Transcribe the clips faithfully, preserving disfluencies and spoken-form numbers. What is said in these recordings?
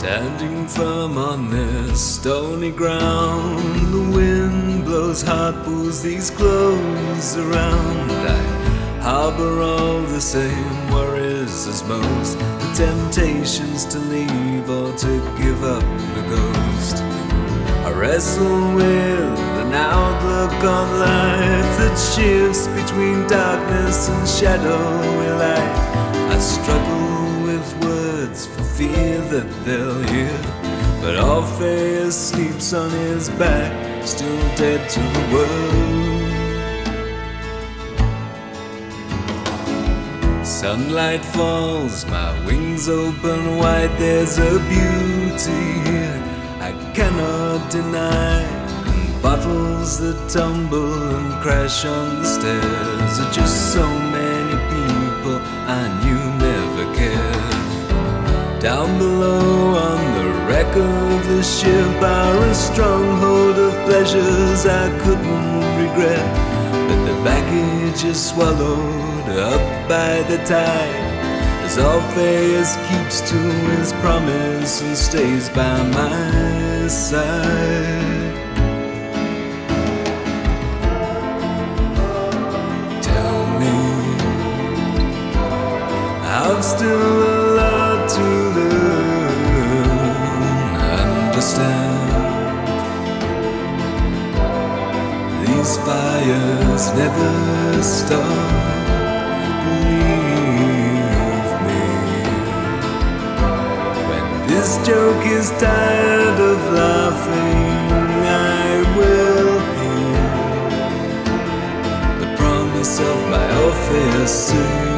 Standing firm on this stony ground, the wind blows hot, pulls these clothes around. I harbor all the same worries as most, the temptations to leave or to give up the ghost. I wrestle with an outlook on life that shifts between darkness and shadowy light. I struggle with words for fear that they'll hear, but Orpheus sleeps on his back, still dead to the world. Sunlight falls, my wings open wide, there's a beauty here I cannot deny. And bottles that tumble and crash on the stairs are just so many people I knew never cared. Down below on the wreck of the ship are a stronghold of pleasures I couldn't regret, but the baggage is swallowed up by the tide, as Orpheus keeps to his promise and stays by my side. Tell me, I've still a lot to learn, understand. These fires never stop. This joke is tired of laughing, I will hear the promise of my Orpheus sing.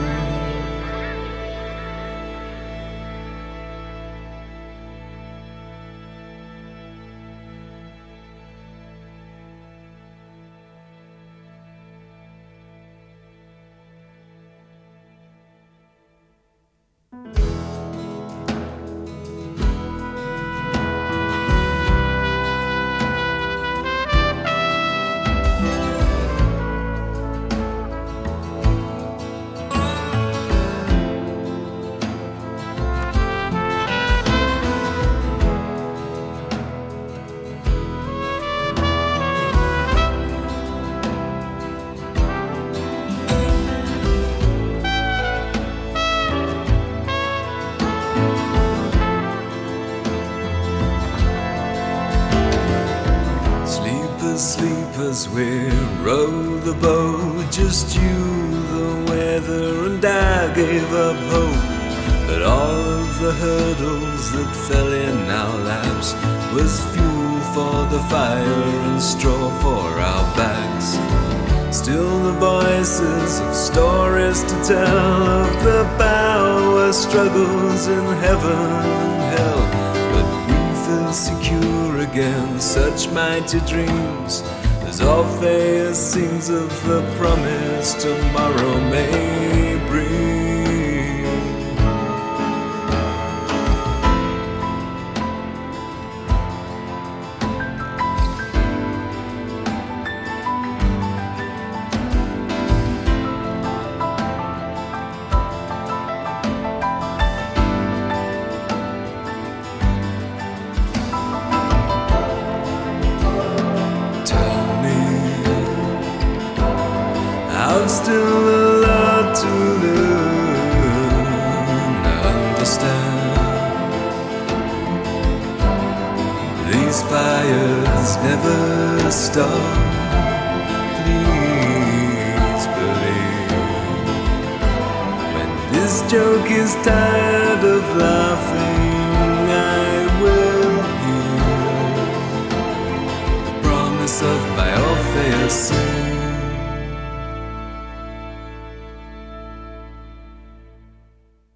Sleepers, we row the boat, just you, the weather, and I gave up hope. But all of the hurdles that fell in our laps was fuel for the fire and straw for our backs. Still the voices of stories to tell of the power struggles in heaven and hell, but we feel secure against such mighty dreams, as Orpheus sings of the promise tomorrow may bring. I've still a lot to learn, understand. These fires never stop. Please believe, when this joke is tired of laughing, I